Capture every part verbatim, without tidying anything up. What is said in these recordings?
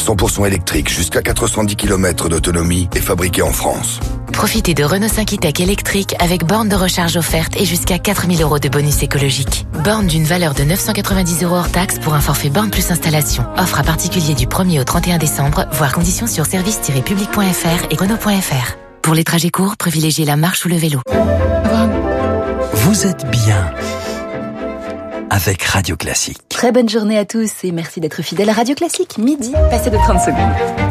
cent pour cent électrique jusqu'à quatre cent dix kilomètres d'autonomie et fabriqué en France. Profitez de Renault cinq e-Tech électrique avec borne de recharge offerte et jusqu'à quatre mille euros de bonus écologique. Borne d'une valeur de neuf cent quatre-vingt-dix euros hors taxe pour un forfait borne plus installation. Offre à particulier du premier au trente et un décembre, voire conditions sur service tiret public point f r et renault point f r. Pour les trajets courts, privilégiez la marche ou le vélo. Vous êtes bien avec Radio Classique. Très bonne journée à tous et merci d'être fidèles à Radio Classique. Midi, passé de trente secondes.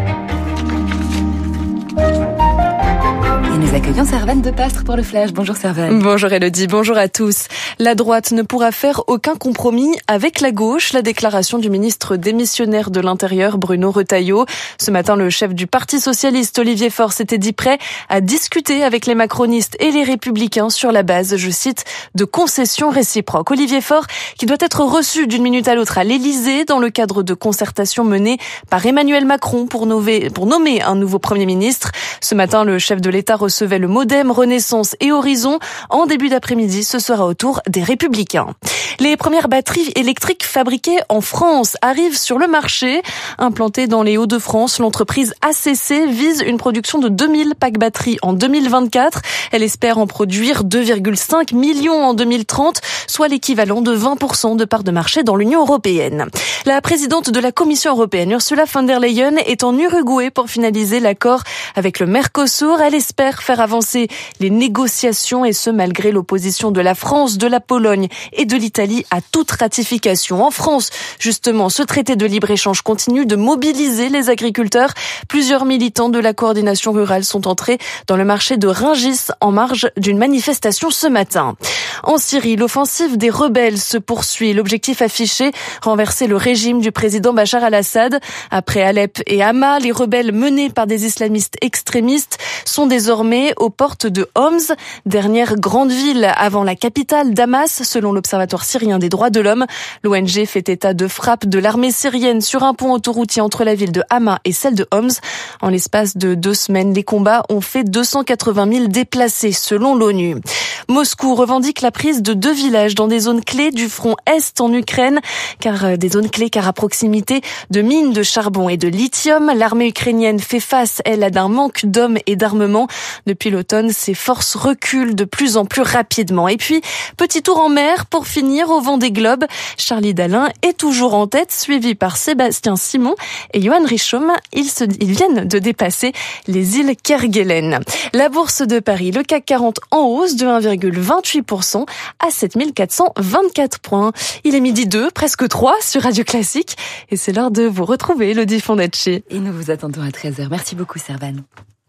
Et nous accueillons Servane de Pastre pour le Flash. Bonjour Servane. Bonjour Elodie, bonjour à tous. La droite ne pourra faire aucun compromis avec la gauche. La déclaration du ministre démissionnaire de l'Intérieur, Bruno Retailleau. Ce matin, le chef du Parti socialiste, Olivier Faure, s'était dit prêt à discuter avec les macronistes et les républicains sur la base, je cite, de concessions réciproques. Olivier Faure, qui doit être reçu d'une minute à l'autre à l'Élysée dans le cadre de concertations menées par Emmanuel Macron pour nommer, pour nommer un nouveau Premier ministre. Ce matin, le chef de l'État recevait le Modem, Renaissance et Horizon. En début d'après-midi, ce sera au tour des Républicains. Les premières batteries électriques fabriquées en France arrivent sur le marché. Implantée dans les Hauts-de-France, l'entreprise A C C vise une production de deux mille packs batteries en deux mille vingt-quatre. Elle espère en produire deux virgule cinq millions en deux mille trente, soit l'équivalent de vingt pour cent de parts de marché dans l'Union européenne. La présidente de la Commission européenne, Ursula von der Leyen, est en Uruguay pour finaliser l'accord avec le Mercosur. Elle espère faire avancer les négociations et ce malgré l'opposition de la France, de la Pologne et de l'Italie à toute ratification. En France, justement, ce traité de libre-échange continue de mobiliser les agriculteurs. Plusieurs militants de la coordination rurale sont entrés dans le marché de Rungis en marge d'une manifestation ce matin. En Syrie, l'offensive des rebelles se poursuit. L'objectif affiché, renverser le régime du président Bachar al-Assad. Après Alep et Hama, les rebelles menés par des islamistes extrémistes sont désormais aux portes de Homs, dernière grande ville avant la capitale Damas, selon l'Observatoire syrien des droits de l'homme. L'O N G fait état de frappes de l'armée syrienne sur un pont autoroutier entre la ville de Hama et celle de Homs. En l'espace de deux semaines, les combats ont fait deux cent quatre-vingt mille déplacés, selon l'ONU. Moscou revendique la prise de deux villages dans des zones clés du front Est en Ukraine, car des zones clés car à proximité de mines de charbon et de lithium. L'armée ukrainienne fait face, elle, à un manque d'hommes et d'armement. Depuis l'automne, ses forces reculent de plus en plus rapidement. Et puis, petit tour en mer pour finir au Vendée Globe. Charlie Dalin est toujours en tête, suivi par Sébastien Simon et Johan Richomme. Ils, se, ils viennent de dépasser les îles Kerguelen. La bourse de Paris, le C A C quarante en hausse de un virgule vingt-huit pour cent à sept mille quatre cent vingt-quatre points. Il est midi deux, presque trois sur Radio Classique. Et c'est l'heure de vous retrouver, Elodie Fondacci. Et nous vous attendons à treize heures. Merci beaucoup, Servane.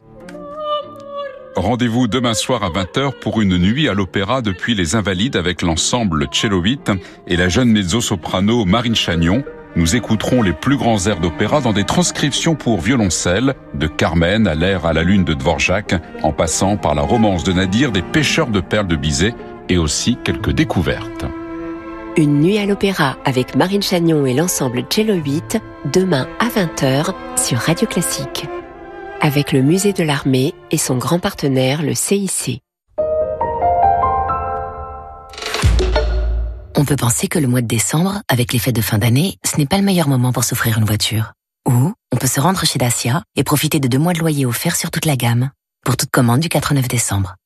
Rendez-vous demain soir à vingt heures pour une nuit à l'opéra depuis les Invalides avec l'ensemble Cello huit et la jeune mezzo-soprano Marine Chagnon. Nous écouterons les plus grands airs d'opéra dans des transcriptions pour violoncelle, de Carmen à l'air à la lune de Dvorak, en passant par la romance de Nadir des pêcheurs de perles de Bizet et aussi quelques découvertes. Une nuit à l'opéra avec Marine Chagnon et l'ensemble Cello huit, demain à vingt heures sur Radio Classique. Avec le musée de l'armée et son grand partenaire, le C I C. On peut penser que le mois de décembre, avec les fêtes de fin d'année, ce n'est pas le meilleur moment pour s'offrir une voiture. Ou on peut se rendre chez Dacia et profiter de deux mois de loyer offerts sur toute la gamme. Pour toute commande du quatre au neuf décembre.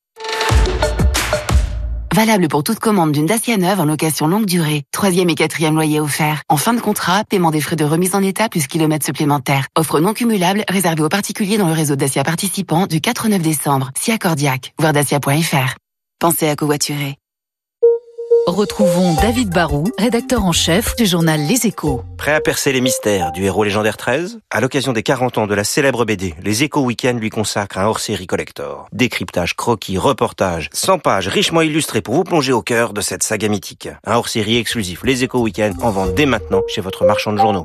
Valable pour toute commande d'une Dacia neuve en location longue durée. Troisième et quatrième loyer offert. En fin de contrat, paiement des frais de remise en état plus kilomètres supplémentaires. Offre non cumulable réservée aux particuliers dans le réseau Dacia participant du quatre au neuf décembre. Si accordiaque. Voir dacia point f r. Pensez à covoiturer. Retrouvons David Barou, rédacteur en chef du journal Les Échos. Prêt à percer les mystères du héros légendaire treize ? À l'occasion des quarante ans de la célèbre B D, Les Échos Week-end lui consacrent un hors-série collector. Décryptage, croquis, reportage, cent pages richement illustrées pour vous plonger au cœur de cette saga mythique. Un hors-série exclusif Les Échos Week-end en vente dès maintenant chez votre marchand de journaux.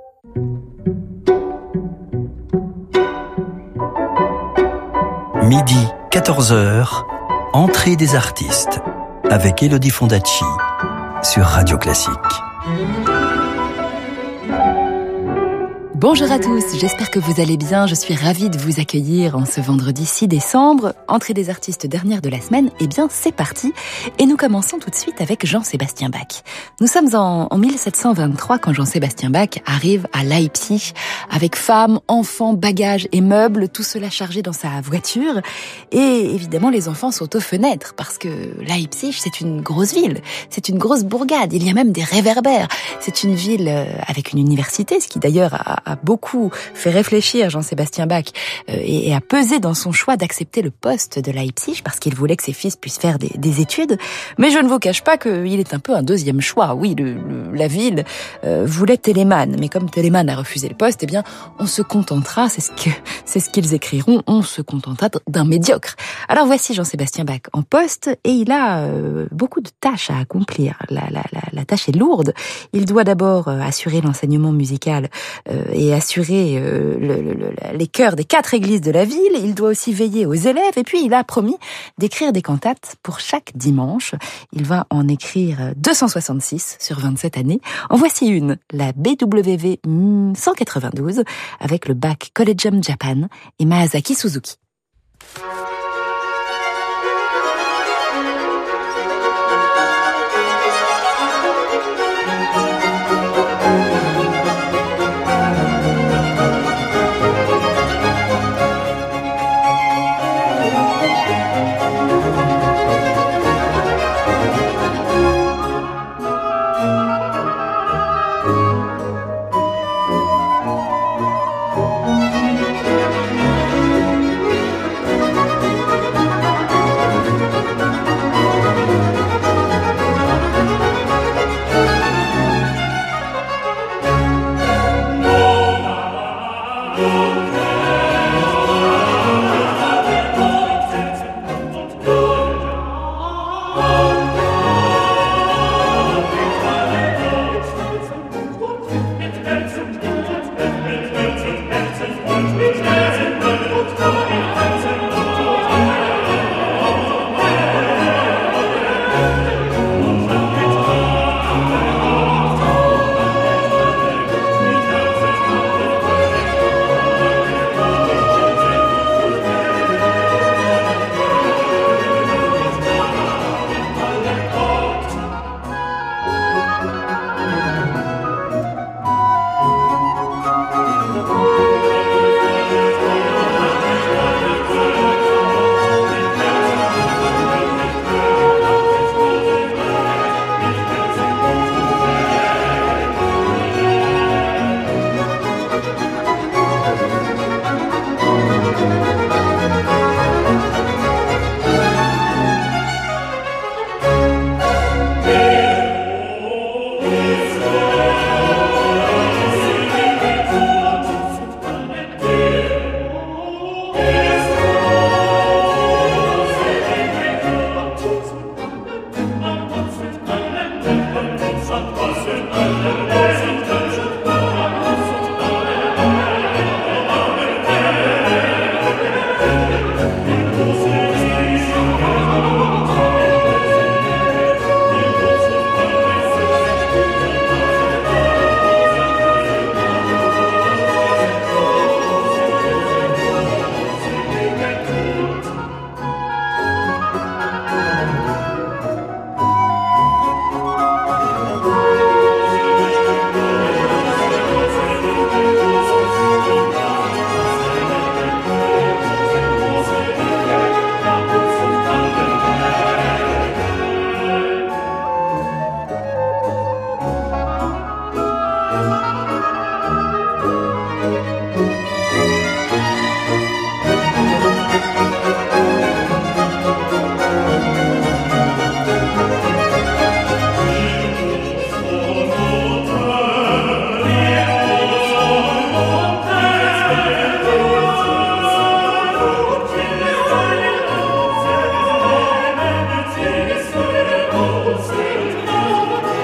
Midi, quatorze heures, entrée des artistes. Avec Elodie Fondacci sur Radio Classique. Bonjour à tous, j'espère que vous allez bien. Je suis ravie de vous accueillir en ce vendredi six décembre. Entrée des artistes dernière de la semaine, eh bien c'est parti. Et nous commençons tout de suite avec Jean-Sébastien Bach. Nous sommes en, en mille sept cent vingt-trois quand Jean-Sébastien Bach arrive à Leipzig avec femmes, enfants, bagages et meubles, tout cela chargé dans sa voiture. Et évidemment les enfants sont aux fenêtres parce que Leipzig c'est une grosse ville, c'est une grosse bourgade, il y a même des réverbères. C'est une ville avec une université, ce qui d'ailleurs a a beaucoup fait réfléchir Jean-Sébastien Bach euh, et, et a pesé dans son choix d'accepter le poste de Leipzig parce qu'il voulait que ses fils puissent faire des, des études. Mais je ne vous cache pas qu'il est un peu un deuxième choix. Oui, le, le, la ville euh, voulait Telemann, mais comme Telemann a refusé le poste, eh bien, on se contentera, c'est ce que c'est ce qu'ils écriront, on se contentera d'un médiocre. Alors voici Jean-Sébastien Bach en poste et il a euh, beaucoup de tâches à accomplir. La, la, la, la tâche est lourde. Il doit d'abord euh, assurer l'enseignement musical euh, et assurer euh, le, le, le, les chœurs des quatre églises de la ville. Il doit aussi veiller aux élèves. Et puis, il a promis d'écrire des cantates pour chaque dimanche. Il va en écrire deux cent soixante-six sur vingt-sept années. En voici une, la B W V cent quatre-vingt-douze, avec le Bach Collegium Japan et Masaaki Suzuki.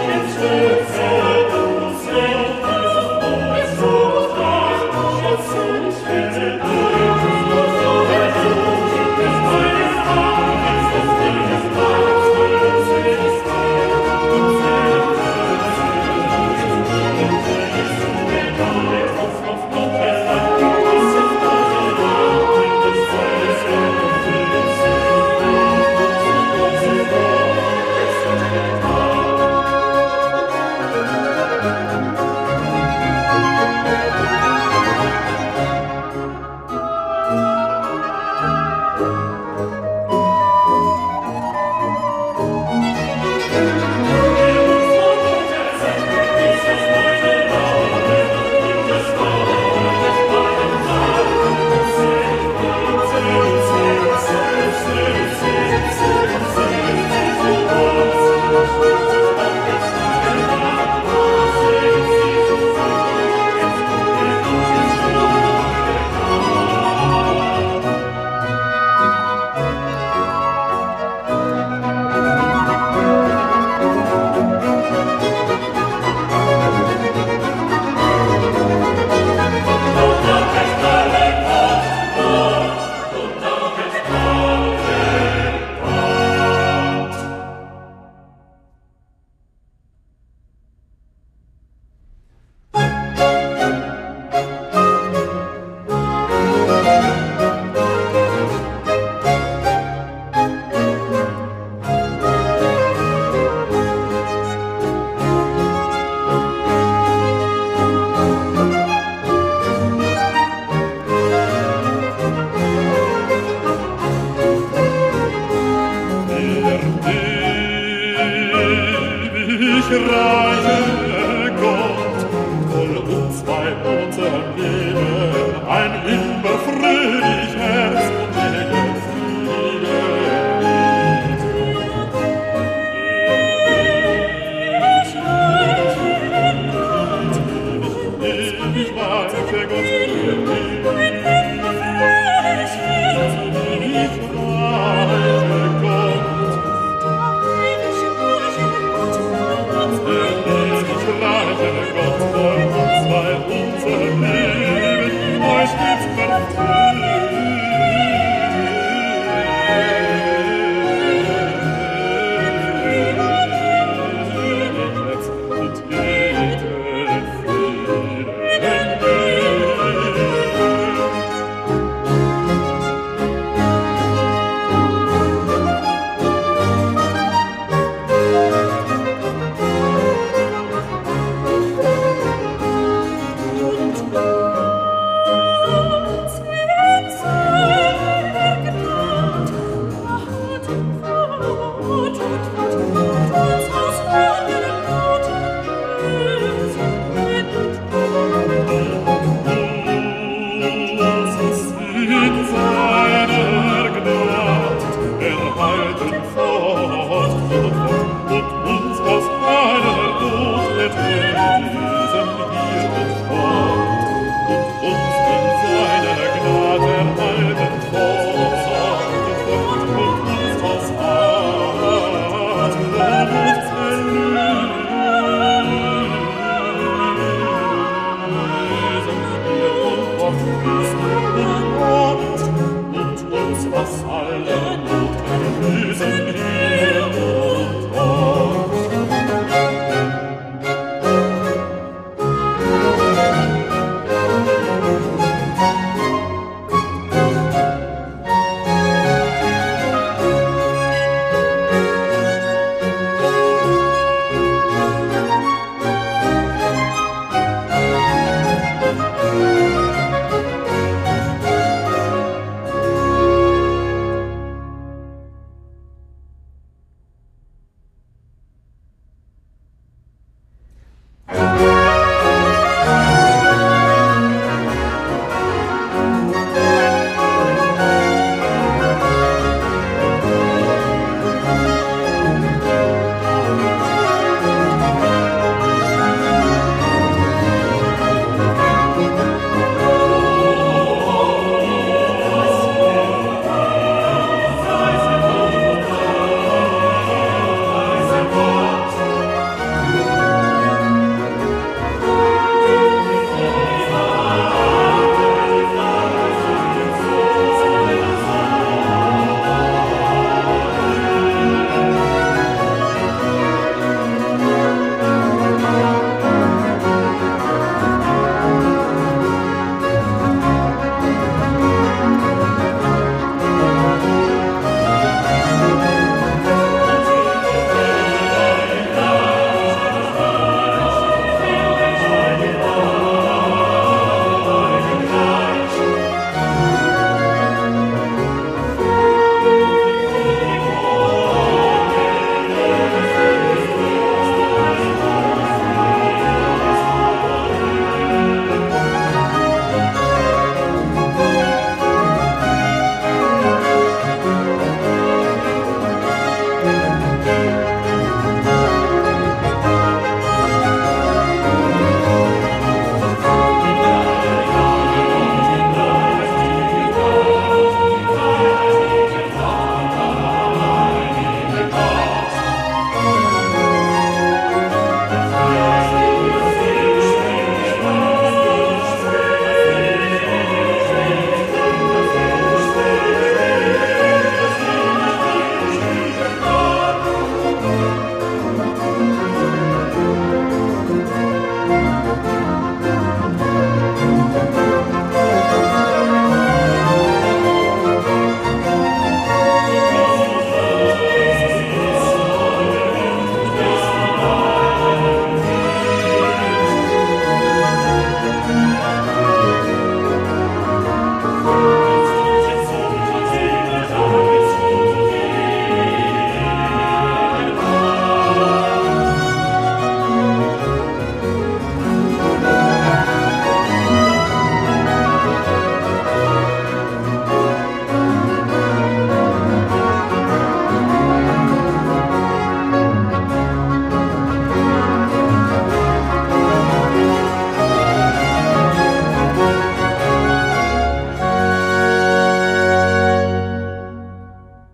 Yes.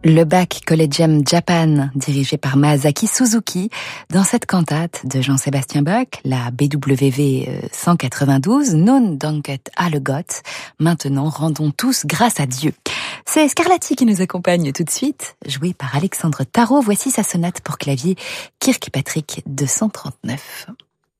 Le Bach Collegium Japan, dirigé par Masaaki Suzuki, dans cette cantate de Jean-Sébastien Bach, la B W V cent quatre-vingt-douze, Nun danket alle Gott, maintenant rendons tous grâce à Dieu. C'est Scarlatti qui nous accompagne tout de suite, joué par Alexandre Tarot. Voici sa sonate pour clavier Kirkpatrick deux cent trente-neuf.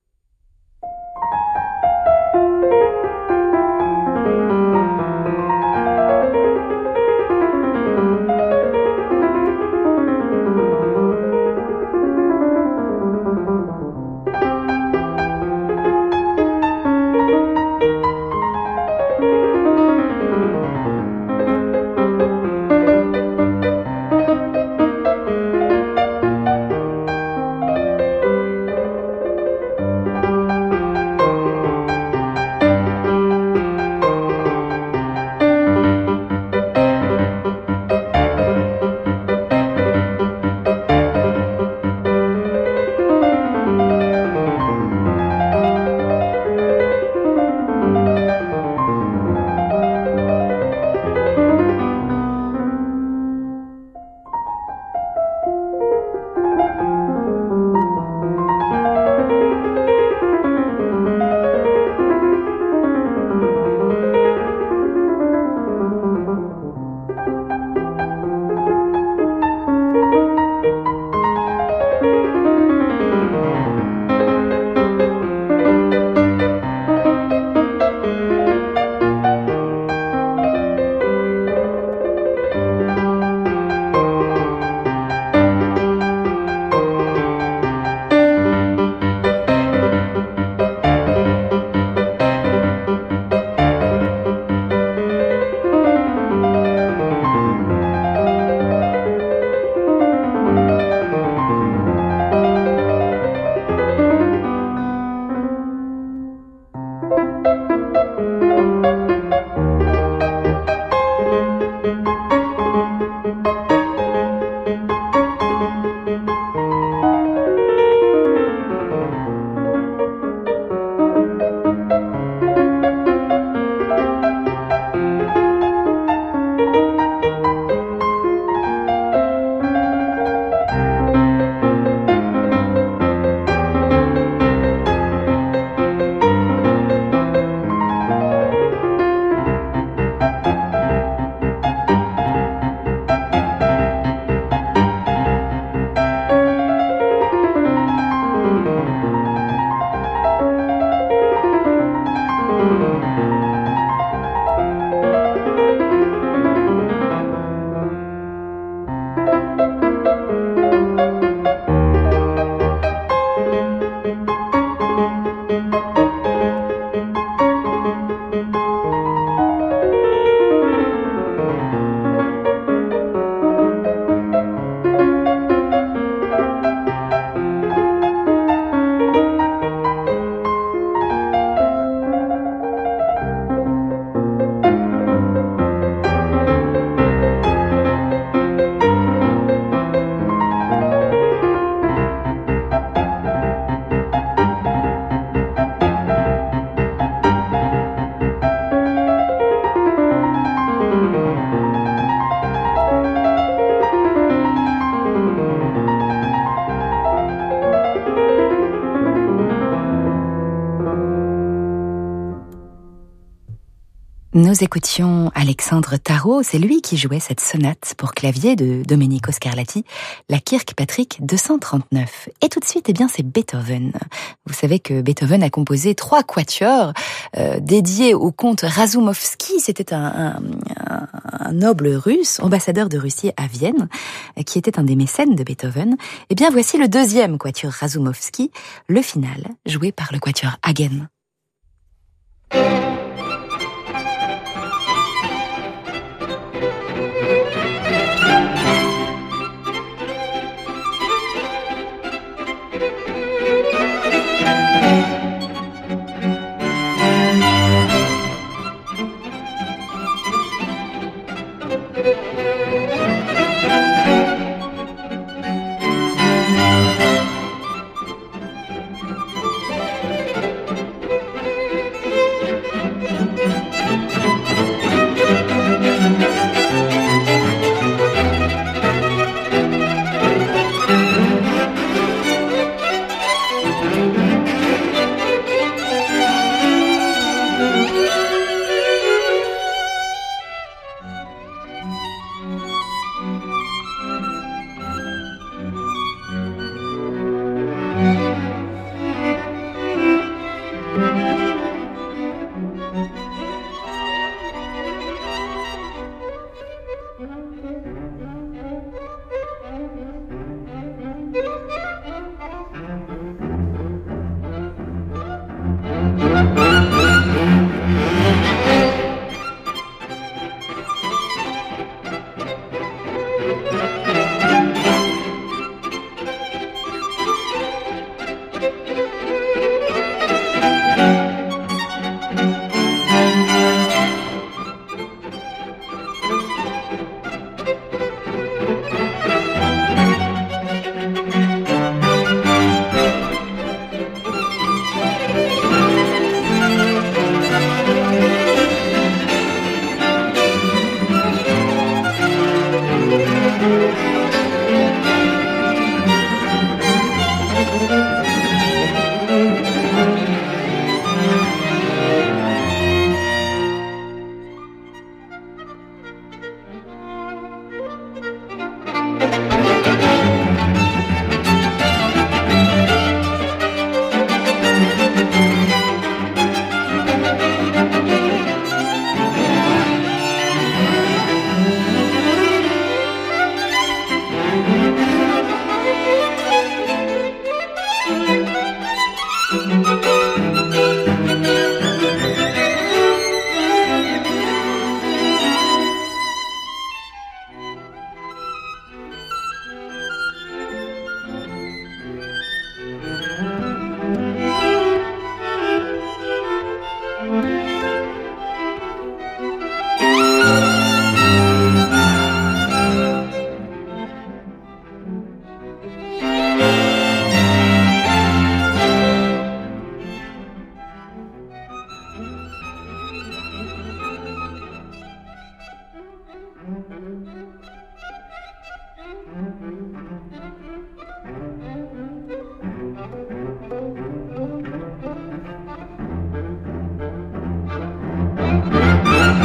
Nous écoutions Alexandre Tarot, c'est lui qui jouait cette sonate pour clavier de Domenico Scarlatti, la Kirkpatrick deux cent trente-neuf. Et tout de suite, eh bien, c'est Beethoven. Vous savez que Beethoven a composé trois quatuors euh, dédiés au comte Razoumovsky. C'était un, un, un, un noble russe, ambassadeur de Russie à Vienne, qui était un des mécènes de Beethoven. Eh bien, voici le deuxième quatuor Razoumovsky, le final, joué par le quatuor Hagen.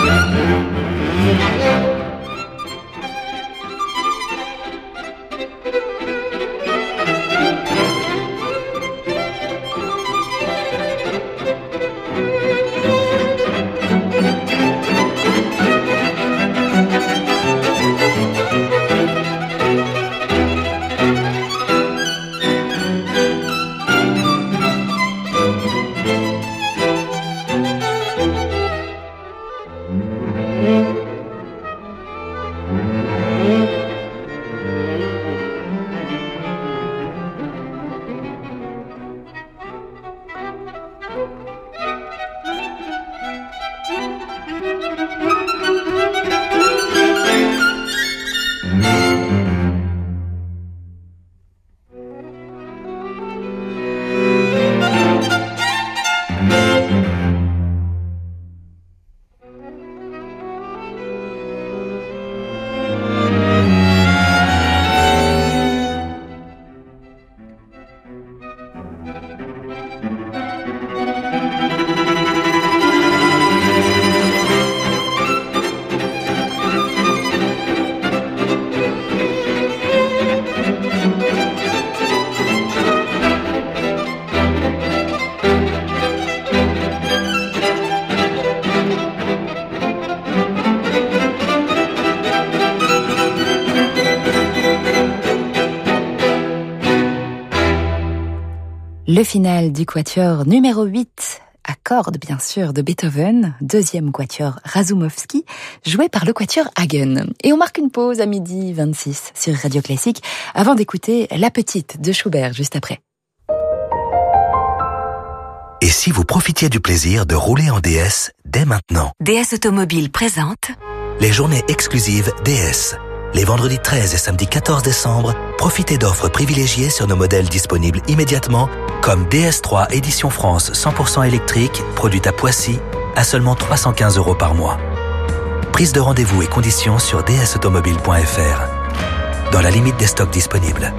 Le final du quatuor numéro huit, à cordes bien sûr, de Beethoven, deuxième quatuor Razumowski, joué par le quatuor Hagen. Et on marque une pause à midi vingt-six sur Radio Classique, avant d'écouter La Petite de Schubert juste après. Et si vous profitiez du plaisir de rouler en D S dès maintenant? D S Automobile présente les journées exclusives D S. Les vendredis treize et samedi quatorze décembre, profitez d'offres privilégiées sur nos modèles disponibles immédiatement, comme D S trois Édition France cent pour cent électrique, produite à Poissy, à seulement trois cent quinze euros par mois. Prise de rendez-vous et conditions sur d s automobile point f r. Dans la limite des stocks disponibles.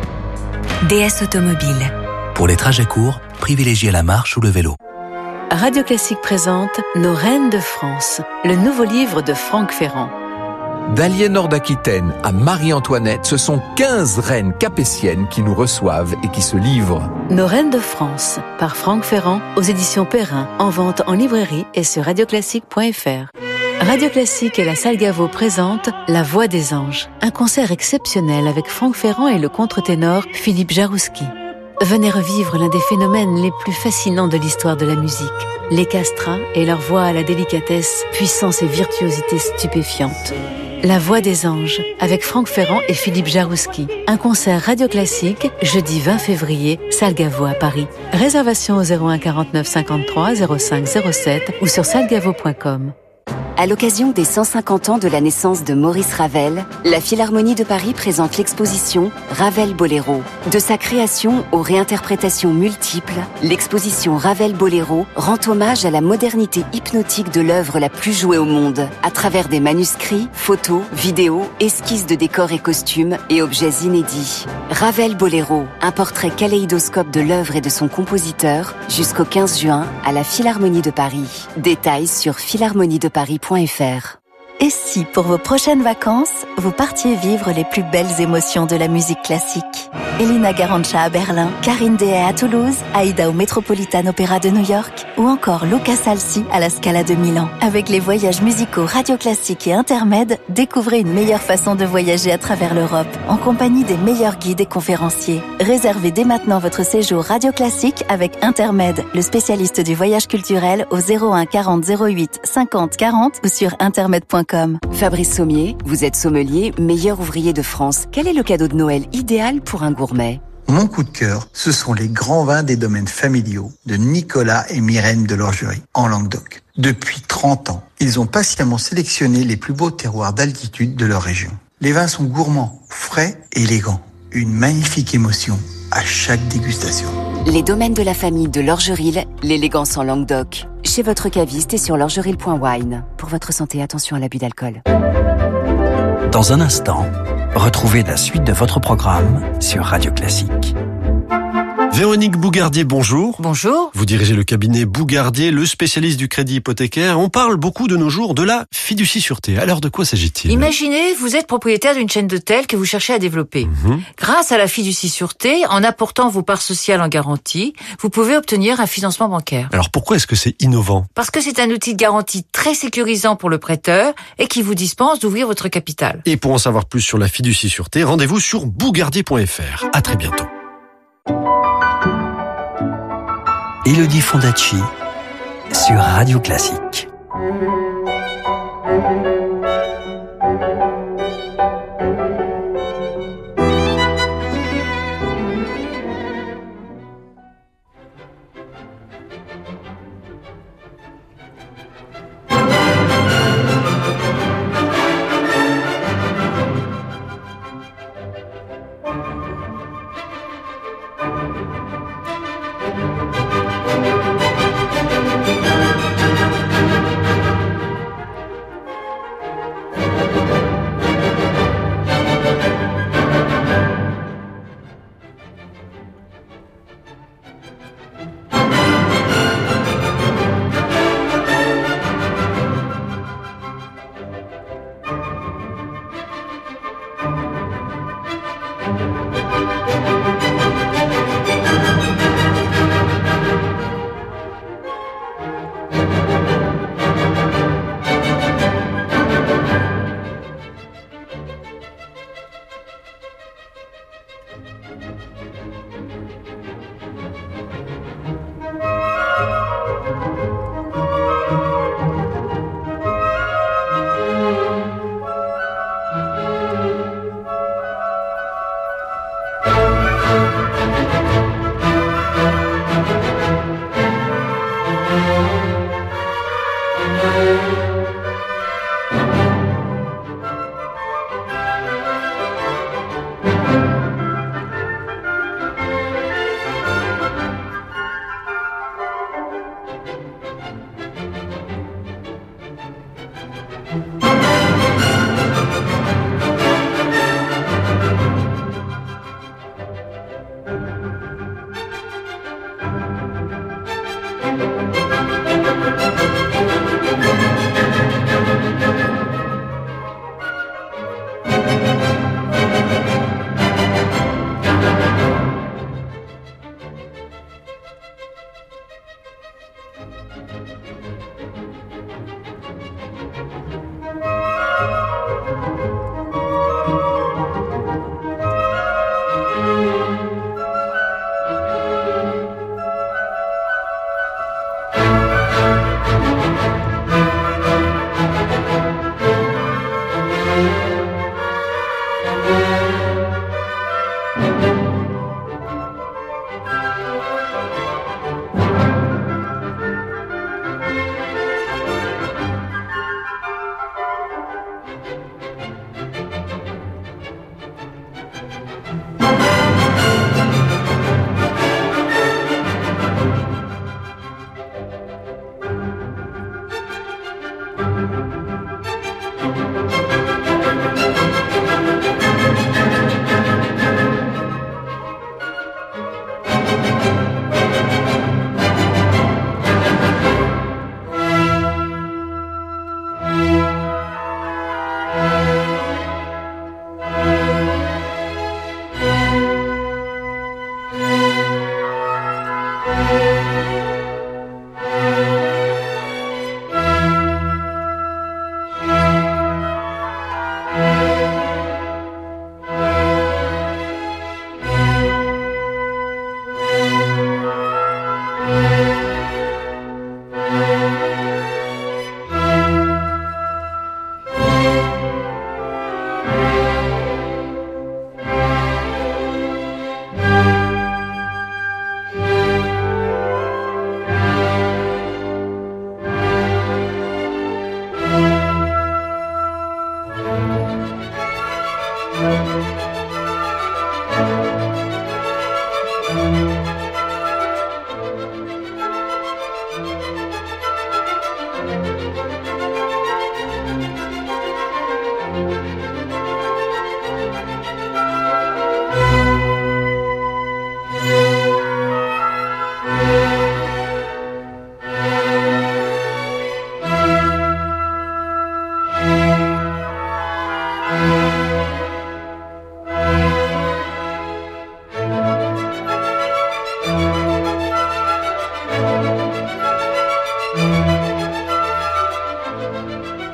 D S Automobile. Pour les trajets courts, privilégiez la marche ou le vélo. Radio Classique présente Nos Reines de France, le nouveau livre de Franck Ferrand. D'Aliénor d'Aquitaine à Marie-Antoinette, ce sont quinze reines capétiennes qui nous reçoivent et qui se livrent. Nos Reines de France, par Franck Ferrand, aux éditions Perrin, en vente en librairie et sur radio classique point f r. Radio Classique et la Salle Gaveau présentent La Voix des Anges, un concert exceptionnel avec Franck Ferrand et le contre-ténor Philippe Jarouski. Venez revivre l'un des phénomènes les plus fascinants de l'histoire de la musique, les castrats et leur voix à la délicatesse, puissance et virtuosité stupéfiante. La Voix des Anges, avec Franck Ferrand et Philippe Jarouski. Un concert Radio Classique, jeudi vingt février, Salle Gaveau à Paris. Réservation au zéro un quarante-neuf cinquante-trois zéro cinq zéro sept ou sur salle gaveau point com. À l'occasion des cent cinquante ans de la naissance de Maurice Ravel, la Philharmonie de Paris présente l'exposition Ravel Boléro. De sa création aux réinterprétations multiples, l'exposition Ravel Boléro rend hommage à la modernité hypnotique de l'œuvre la plus jouée au monde, à travers des manuscrits, photos, vidéos, esquisses de décors et costumes et objets inédits. Ravel Boléro, un portrait kaléidoscope de l'œuvre et de son compositeur, jusqu'au quinze juin à la Philharmonie de Paris. Détails sur philharmonie de paris point f r. Et si, pour vos prochaines vacances, vous partiez vivre les plus belles émotions de la musique classique? Elina Garancha à Berlin, Karine Dehaye à Toulouse, Aïda au Metropolitan Opera de New York ou encore Luca Salsi à la Scala de Milan. Avec les voyages musicaux Radio Classique et Intermed, découvrez une meilleure façon de voyager à travers l'Europe, en compagnie des meilleurs guides et conférenciers. Réservez dès maintenant votre séjour Radio Classique avec Intermed, le spécialiste du voyage culturel au zéro un quarante zéro huit cinquante quarante ou sur intermed point com. Fabrice Sommier, vous êtes sommelier, meilleur ouvrier de France. Quel est le cadeau de Noël idéal pour un gourmet? Mon coup de cœur, ce sont les grands vins des domaines familiaux de Nicolas et Myrène de l'Orgerie, en Languedoc. Depuis trente ans, ils ont patiemment sélectionné les plus beaux terroirs d'altitude de leur région. Les vins sont gourmands, frais et élégants. Une magnifique émotion à chaque dégustation. Les domaines de la famille de l'Orgeril, l'élégance en Languedoc. Chez votre caviste et sur l'orgeril point wine. Pour votre santé, attention à l'abus d'alcool. Dans un instant, retrouvez la suite de votre programme sur Radio Classique. Véronique Bougardier, bonjour. Bonjour. Vous dirigez le cabinet Bougardier, le spécialiste du crédit hypothécaire. On parle beaucoup de nos jours de la fiducie-sûreté. Alors de quoi s'agit-il ? Imaginez, vous êtes propriétaire d'une chaîne d'hôtels que vous cherchez à développer. Mmh. Grâce à la fiducie-sûreté, en apportant vos parts sociales en garantie, vous pouvez obtenir un financement bancaire. Alors pourquoi est-ce que c'est innovant ? Parce que c'est un outil de garantie très sécurisant pour le prêteur et qui vous dispense d'ouvrir votre capital. Et pour en savoir plus sur la fiducie-sûreté, rendez-vous sur bougardier point f r. À très bientôt. Élodie Fondacci sur Radio Classique.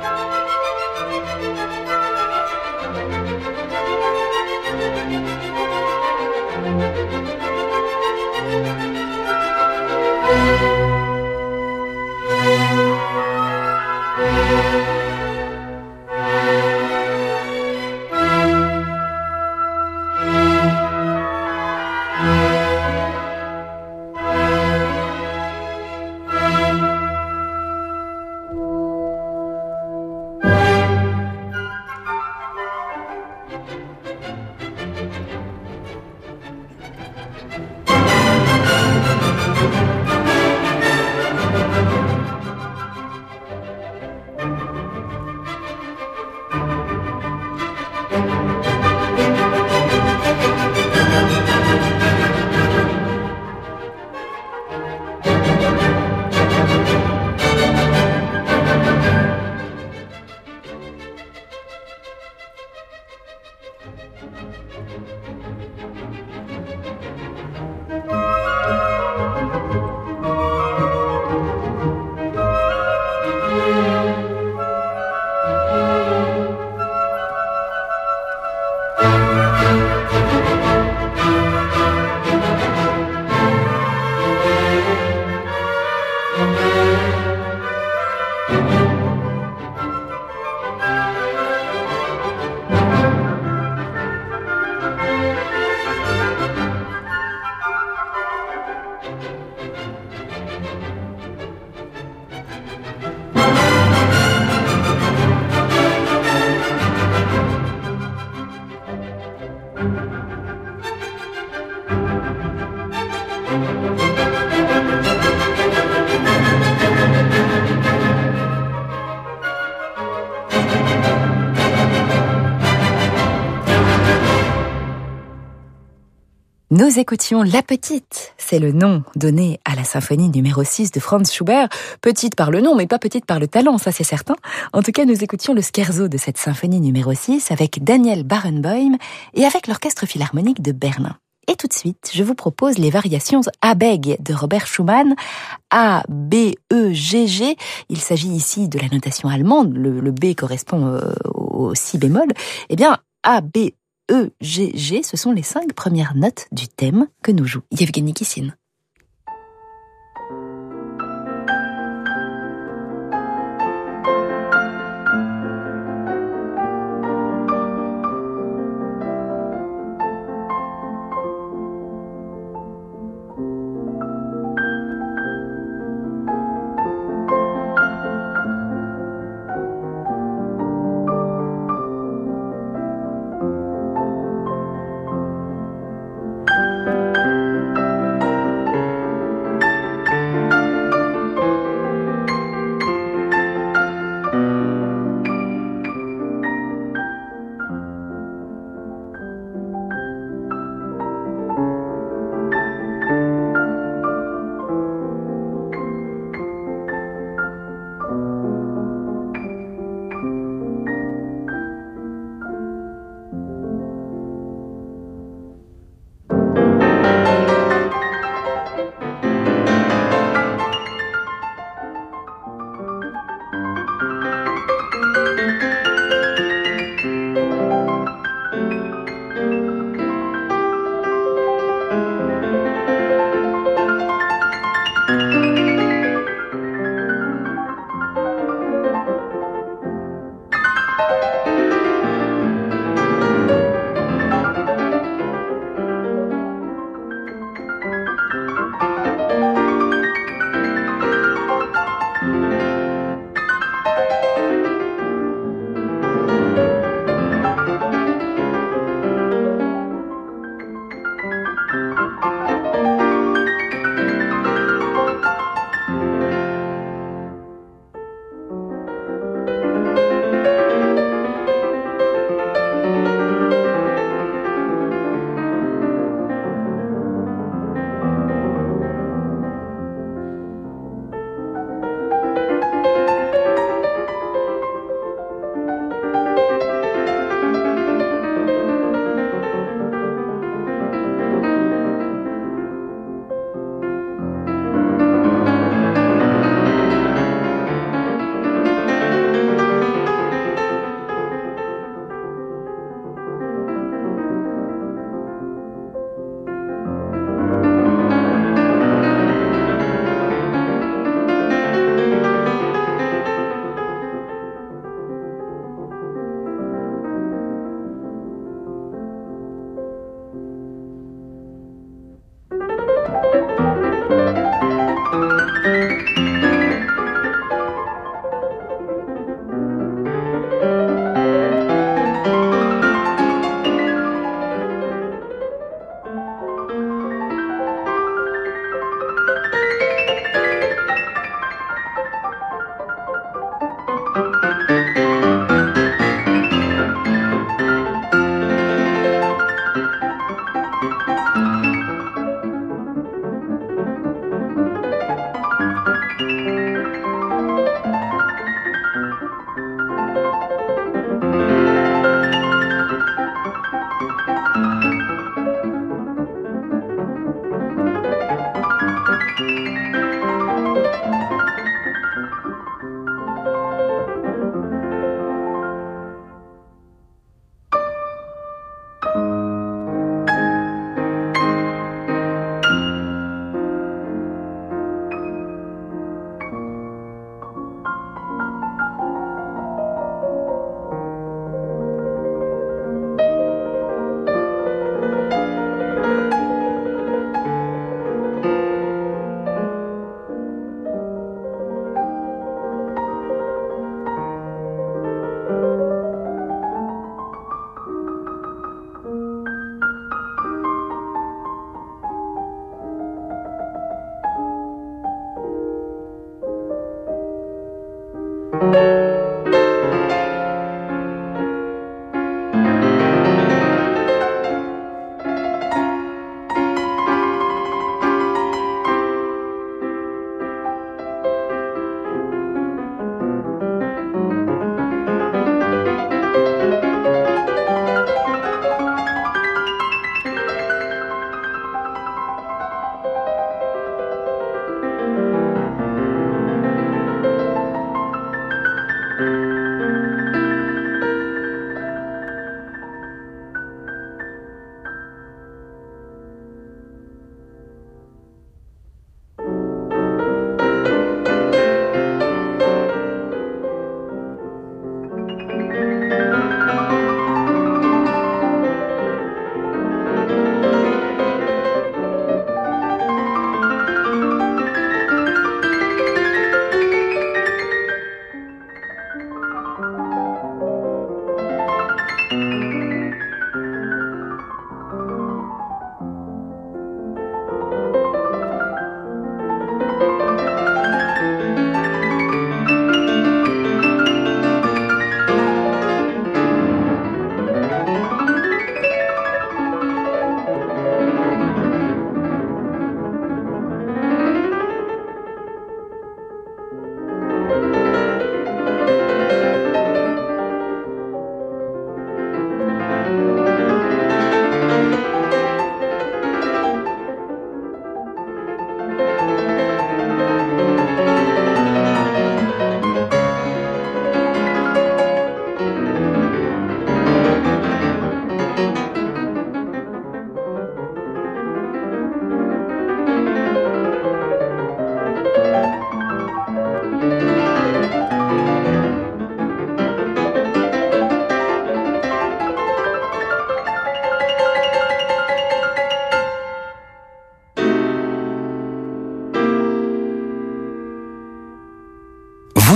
Nous écoutions La Petite, c'est le nom donné à la symphonie numéro six de Franz Schubert. Petite par le nom, mais pas petite par le talent, ça c'est certain. En tout cas, nous écoutions le scherzo de cette symphonie numéro six avec Daniel Barenboim et avec l'Orchestre Philharmonique de Berlin. Et tout de suite, je vous propose les variations Abegg de Robert Schumann, A, B, E, G, G. Il s'agit ici de la notation allemande, le, le B correspond euh, au si bémol. Eh bien, A, B, E, G, G, ce sont les cinq premières notes du thème que nous joue Yevgeny Kissin.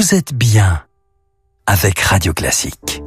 vous êtes bien avec Radio Classique.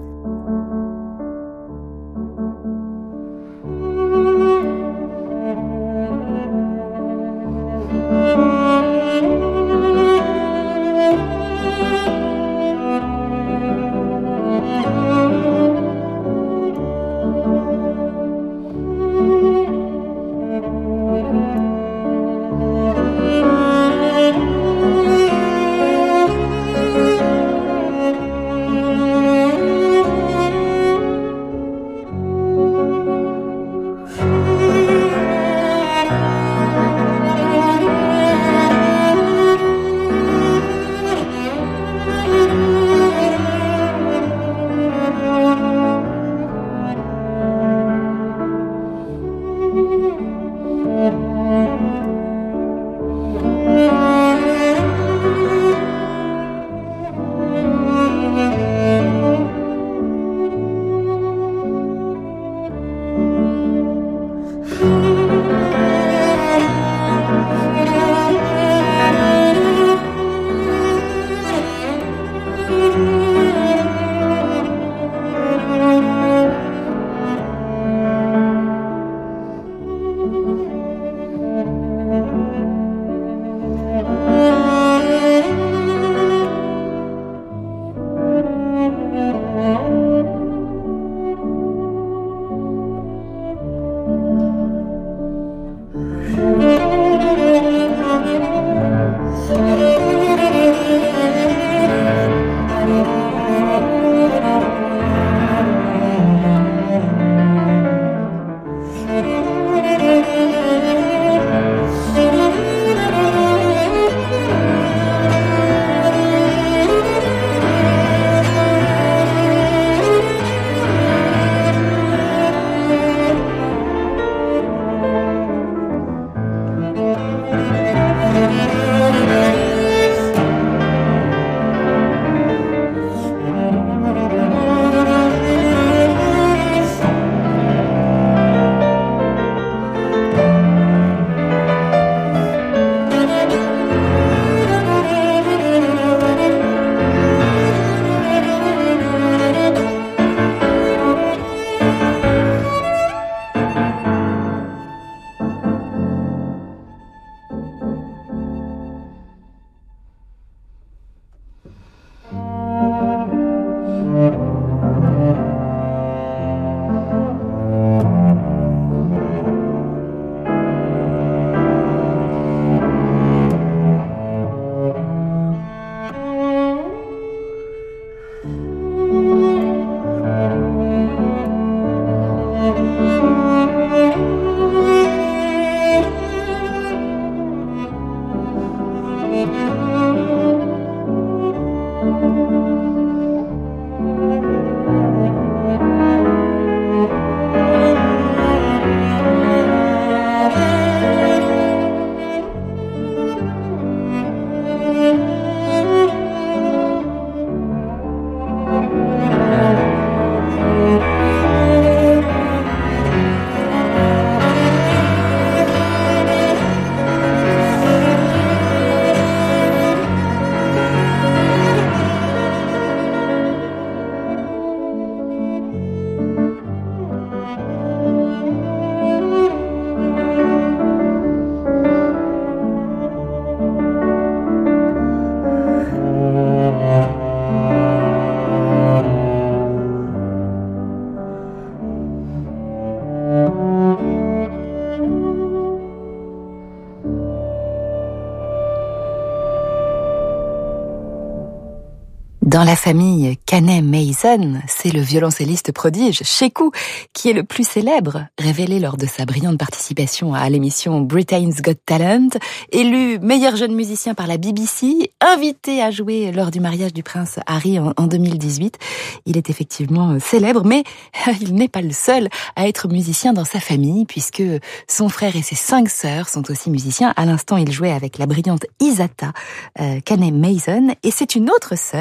Dans la famille Canet-Mason, c'est le violoncelliste prodige Sheku qui est le plus célèbre, révélé lors de sa brillante participation à l'émission Britain's Got Talent, élu meilleur jeune musicien par la B B C, invité à jouer lors du mariage du prince Harry en, en deux mille dix-huit. Il est effectivement célèbre, mais il n'est pas le seul à être musicien dans sa famille, puisque son frère et ses cinq sœurs sont aussi musiciens. À l'instant, il jouait avec la brillante Isata euh, Canet-Mason, et c'est une autre sœur, Jeneba,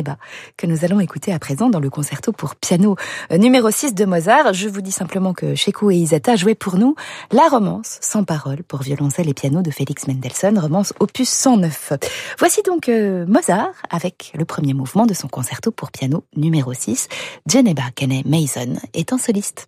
Geneba, que nous allons écouter à présent dans le concerto pour piano numéro six de Mozart. Je vous dis simplement que Sheku et Isata jouaient pour nous la romance sans parole pour violoncelle et piano de Félix Mendelssohn, romance opus cent neuf. Voici donc euh, Mozart avec le premier mouvement de son concerto pour piano numéro six. Geneba Kenneth Mason est un soliste.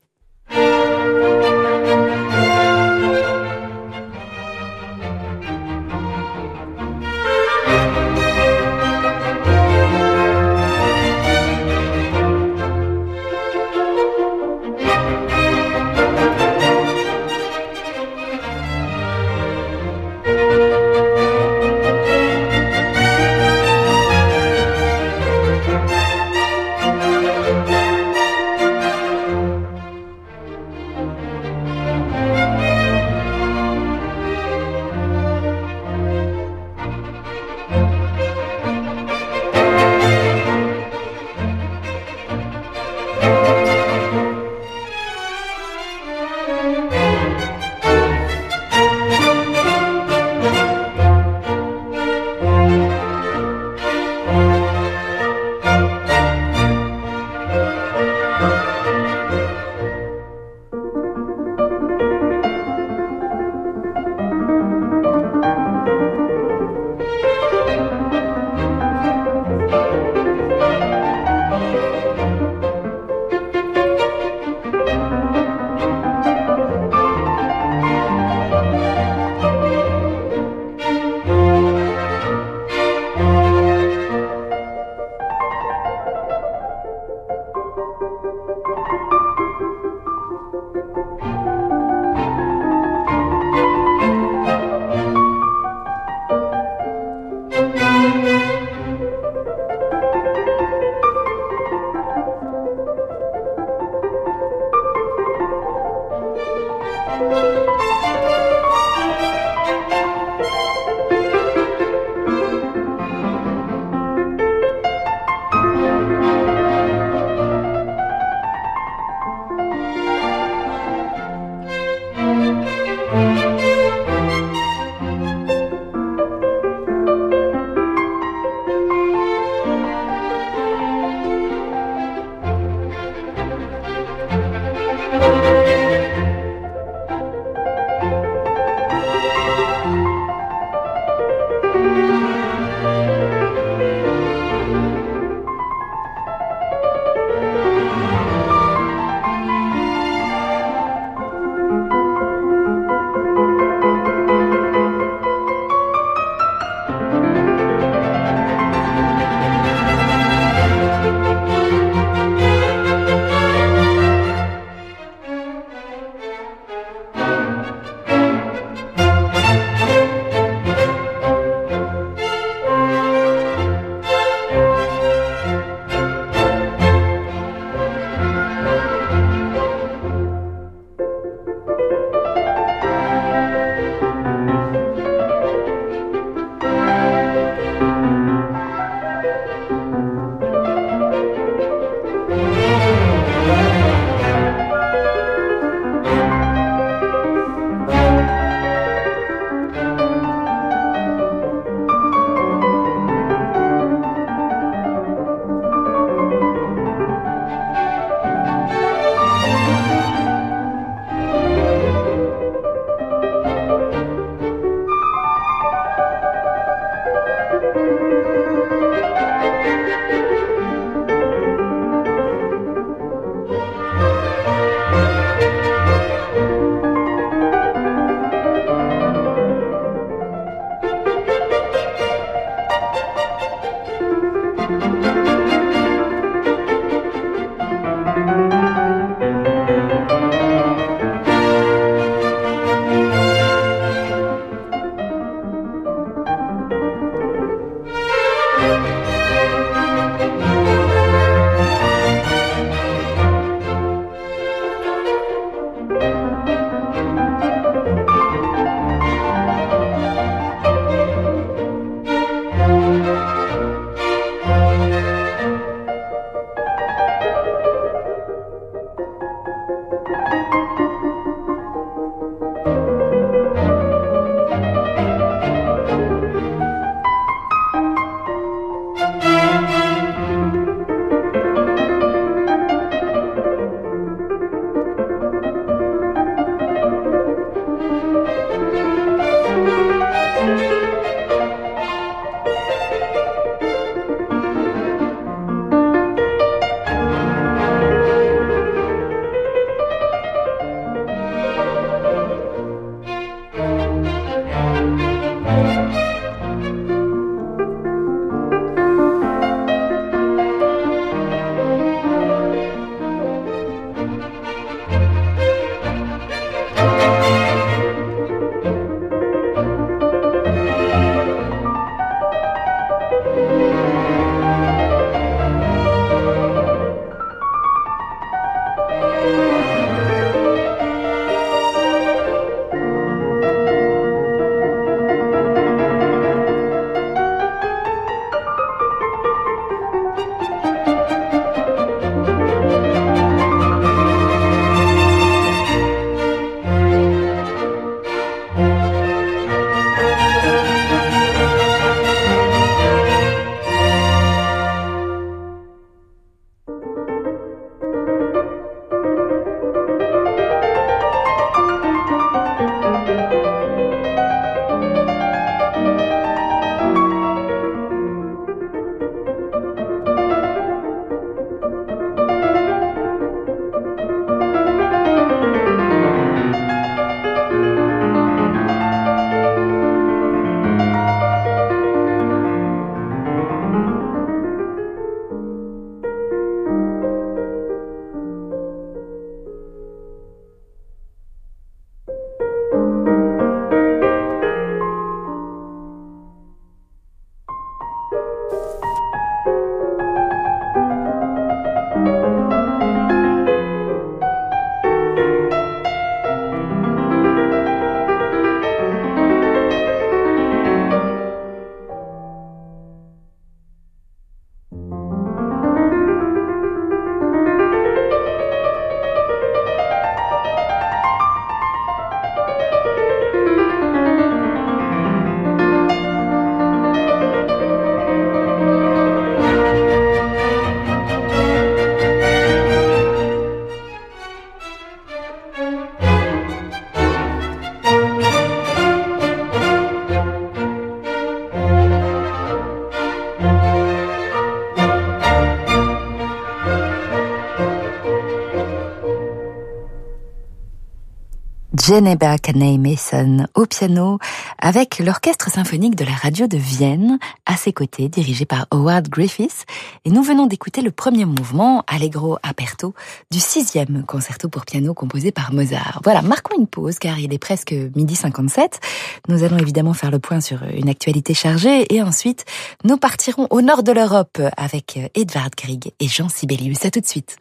Geneba Kanei Mason au piano avec l'orchestre symphonique de la radio de Vienne à ses côtés, dirigé par Howard Griffiths. Et nous venons d'écouter le premier mouvement, Allegro aperto, du sixième concerto pour piano composé par Mozart. Voilà, marquons une pause car il est presque midi cinquante-sept. Nous allons évidemment faire le point sur une actualité chargée et ensuite nous partirons au nord de l'Europe avec Edvard Grieg et Jean Sibelius. À tout de suite.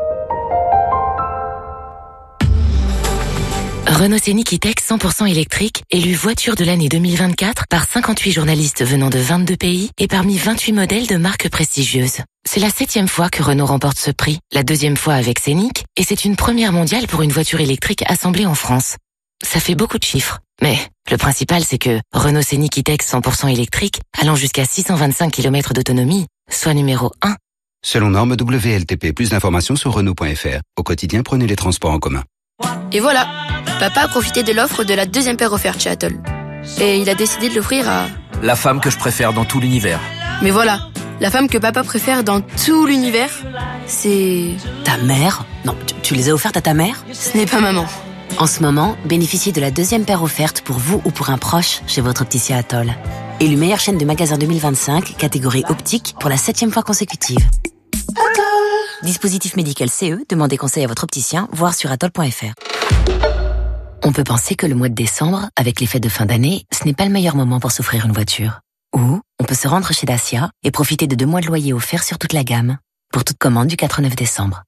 Renault Scénic E-Tech cent pour cent électrique, élu voiture de l'année deux mille vingt-quatre par cinquante-huit journalistes venant de vingt-deux pays et parmi vingt-huit modèles de marques prestigieuses. C'est la septième fois que Renault remporte ce prix, la deuxième fois avec Scénic, et c'est une première mondiale pour une voiture électrique assemblée en France. Ça fait beaucoup de chiffres, mais le principal c'est que Renault Scénic E-Tech cent pour cent électrique, allant jusqu'à six cent vingt-cinq kilomètres d'autonomie, soit numéro un. Selon norme W L T P, plus d'informations sur Renault point F R. Au quotidien, prenez les transports en commun. Et voilà, papa a profité de l'offre de la deuxième paire offerte chez Atoll. Et il a décidé de l'offrir à... la femme que je préfère dans tout l'univers. Mais voilà, la femme que papa préfère dans tout l'univers, c'est... Ta mère ? Non, tu, tu les as offertes à ta mère ? Ce n'est pas maman. En ce moment, bénéficiez de la deuxième paire offerte pour vous ou pour un proche chez votre opticien Atoll. Élu meilleure chaîne de magasins deux mille vingt-cinq, catégorie optique, pour la septième fois consécutive. Atoll. Dispositif médical C E, demandez conseil à votre opticien, voire sur atoll point F R. On peut penser que le mois de décembre, avec les fêtes de fin d'année, ce n'est pas le meilleur moment pour s'offrir une voiture. Ou on peut se rendre chez Dacia et profiter de deux mois de loyer offerts sur toute la gamme. Pour toute commande du quatre au neuf décembre.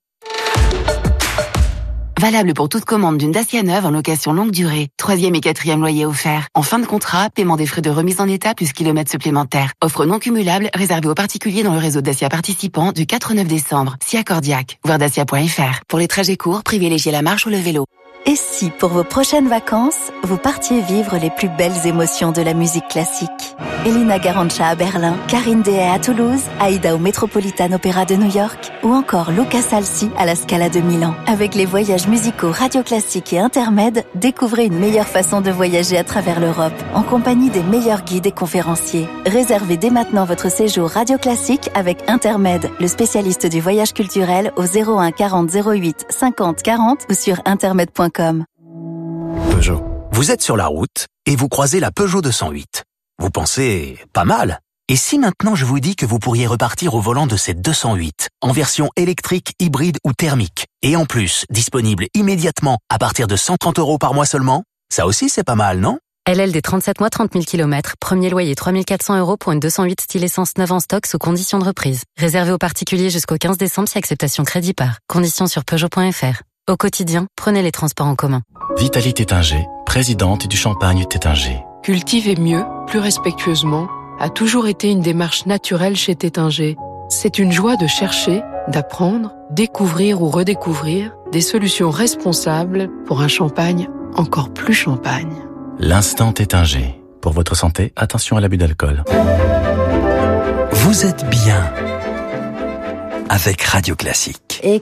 Valable pour toute commande d'une Dacia neuve en location longue durée. Troisième et quatrième loyer offert. En fin de contrat, paiement des frais de remise en état plus kilomètres supplémentaires. Offre non cumulable réservée aux particuliers dans le réseau Dacia participant du quatre au neuf décembre. Si accordiaque, voir dacia point F R. Pour les trajets courts, privilégiez la marche ou le vélo. Et si, pour vos prochaines vacances, vous partiez vivre les plus belles émotions de la musique classique? Elina Garancha à Berlin, Karine Dehaye à Toulouse, Aïda au Metropolitan Opera de New York, ou encore Luca Salsi à la Scala de Milan. Avec les voyages musicaux Radio Classique et Intermed, découvrez une meilleure façon de voyager à travers l'Europe, en compagnie des meilleurs guides et conférenciers. Réservez dès maintenant votre séjour Radio Classique avec Intermed, le spécialiste du voyage culturel au zéro un quarante zéro huit cinquante quarante ou sur intermed point com. Peugeot. Vous êtes sur la route et vous croisez la Peugeot deux cent huit. Vous pensez, pas mal. Et si maintenant je vous dis que vous pourriez repartir au volant de cette deux cent huit, en version électrique, hybride ou thermique, et en plus, disponible immédiatement à partir de cent trente euros par mois seulement? Ça aussi c'est pas mal, non? L L D trente-sept mois, trente mille kilomètres. Premier loyer trois mille quatre cents euros pour une deux cent huit style essence neuve en stock sous conditions de reprise. Réservé aux particuliers jusqu'au quinze décembre si acceptation crédit par. Conditions sur Peugeot point F R. Au quotidien, prenez les transports en commun. Vitalie Tétinger, présidente du Champagne Tétinger. Cultiver mieux, plus respectueusement, a toujours été une démarche naturelle chez Tétinger. C'est une joie de chercher, d'apprendre, découvrir ou redécouvrir des solutions responsables pour un champagne encore plus champagne. L'instant Tétinger. Pour votre santé, attention à l'abus d'alcool. Vous êtes bien avec Radio Classique. Et